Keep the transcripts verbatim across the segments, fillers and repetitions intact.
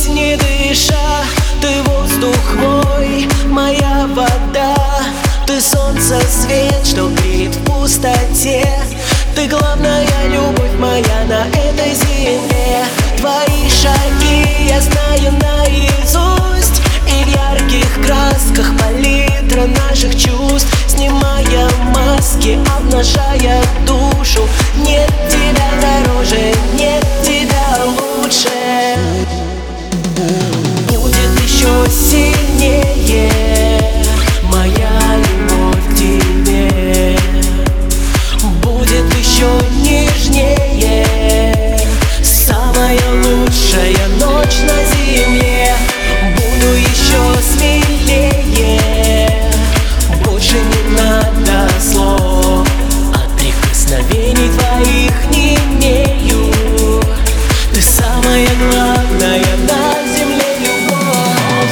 жить не дыша. Ты воздух мой, моя вода. Ты солнце, свет, что греет в пустоте. Ты главная любовь моя на этой земле. Твои шаги я знаю наизусть, и в ярких красках палитра наших чувств. Снимая маски, обнажая душу. Нет тебя дороже, нет тебя лучше. Будет еще сильнее моя любовь к тебе. Будет еще нежнее самая лучшая ночь на земле. Буду еще смелее, больше не надо слов. От прикосновений твоих не имею. Ты самая главная на земле любовь.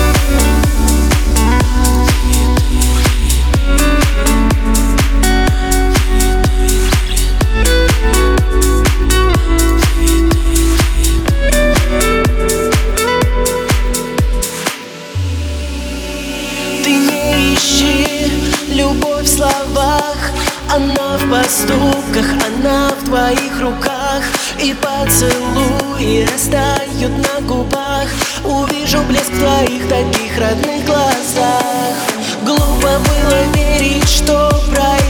Ты не ищи любовь в словах, она в поступках, она в твоих руках. И поцелуи растают на губах. Увижу блеск в твоих таких родных глазах. Глупо было верить, что пройдет